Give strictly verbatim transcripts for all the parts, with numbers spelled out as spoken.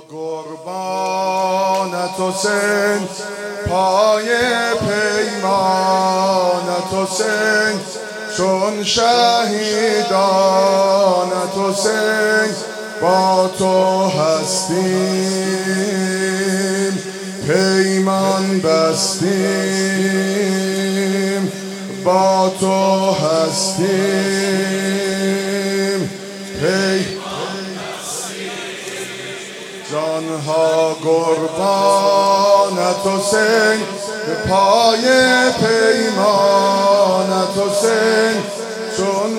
قربانت حسین، پای پیمانت حسین، چون شهیدانت حسین، با تو هستیم پیمان بستیم، با تو هستیم پیمان جانها قربانت حسین، پای پیمانت حسین، چون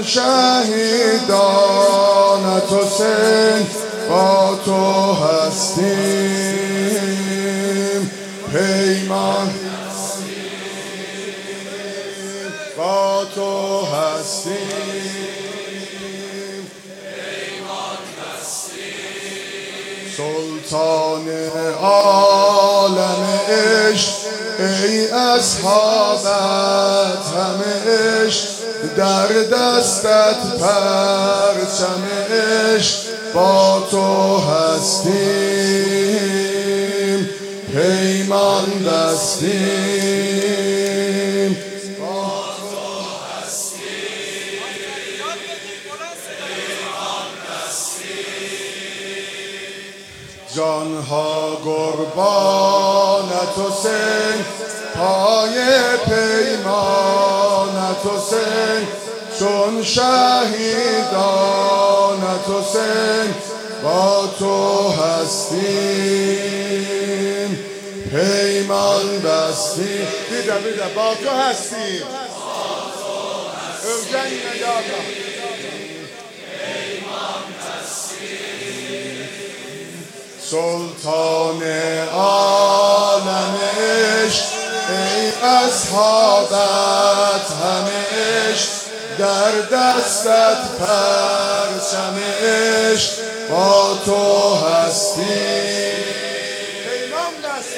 شهیدانت حسین، با تو هستیم پیمان با تو هستیم سلطان عالم عشق، ای اصحابت همه عشق، در دستت پرچم عشق، با تو هستیم پیمان بستیم، با تو هستیم پیمان بستیم. جانها قربانت حسین، پای پیمانت حسین، چون شهیدانت حسین، با تو هستیم پیمان بستیم. بیده بیده با تو هستیم ارجن نجاتا پیمان بستیم. سلطان عالم عشق، ای اصحابت همه عشق، در دستت پرچم عشق، با تو هستیم پیمان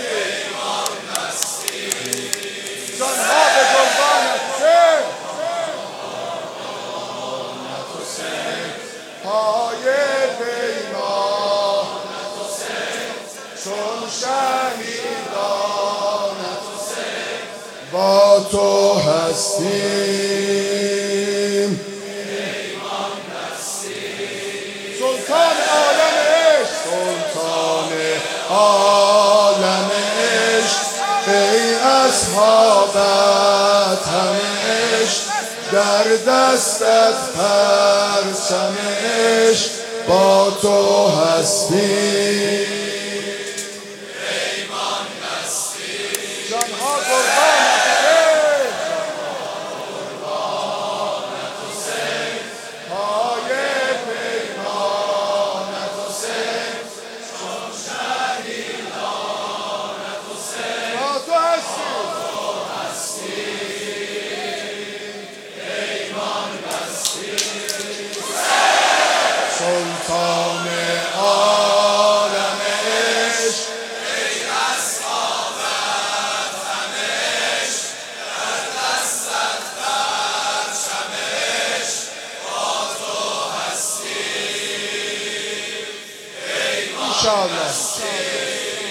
بستیم. جانها به قربانت حسین، پای پیمانت حسین، چون شهیدانت حسین، با تو هستیم پیمان بستیم. سلطان عالم عشق، سلطان عالم عشق، ای اصحابت همه عشق، در دستت پرچم عشق، با تو هستیم پیمان بستیم. جانها قربانت حسین، پای پیمانت حسین، چون شهیدانت حسین، با تو هستیم پیمان بستیم. سلطان عالم عشق، ای اصحابت همه عشق، در دستت پرچم عشق، با تو هستیم پیمان بستیم.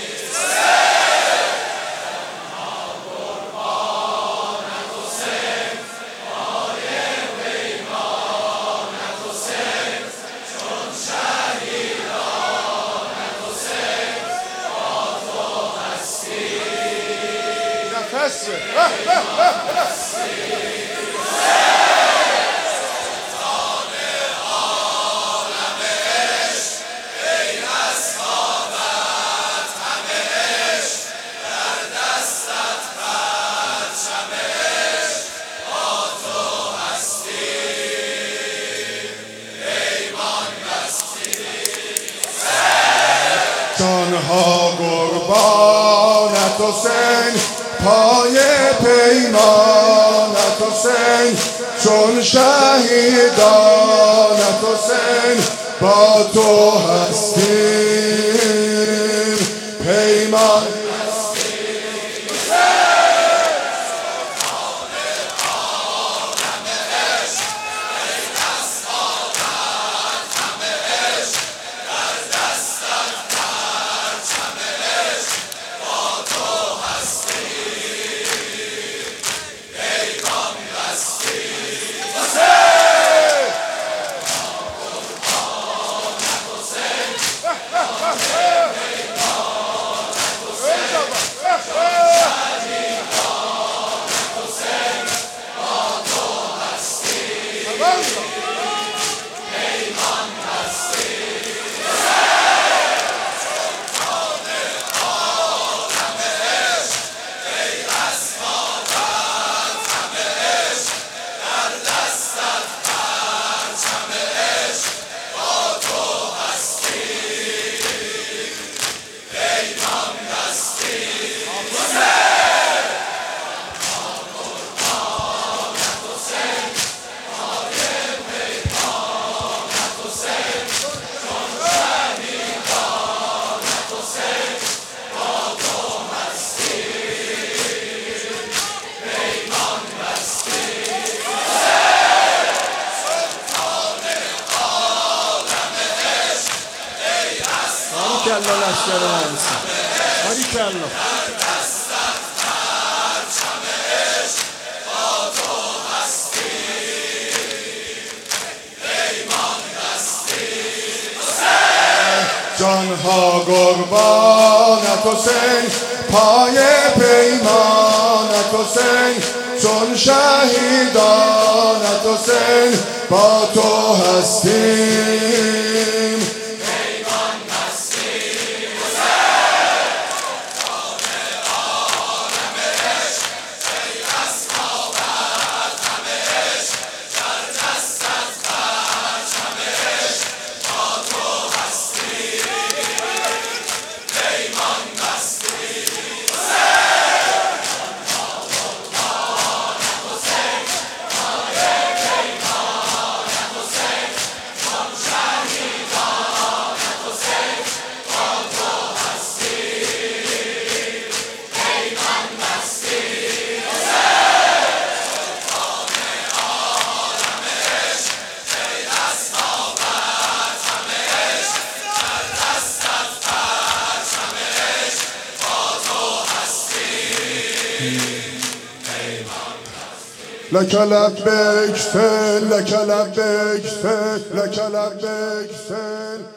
سلطان عالم عشق، ای اصحابت همه عشق، در دستت پرچم عشق، با تو هستیم پیمان بستیم. جانها قربانت حسین، پای پیمانت حسین، چون شهیدانت حسین، با تو هستیم پیمان باریکلا لشکر منصور، باریکلا. جانها قربانت حسین، پای پیمانت حسین، چون شهیدانت حسین با تو هستیم. پیمان بستیم حسین، عالم عشق، پیوست آورد همه عشق، در دستت پرچم عشق با تو هستیم. پیمان بستیم حسین، قربانت حسین، پای پیمانت حسین، چون شهیدانت حسین با تو هستیم. پیمان بستیم حسین، عالم عشق، پیوست آورد همه عشق، در دستت پرچم عشق با تو هستیم. لک لبیک سل، لک لبیک سل، لک لبیک سل.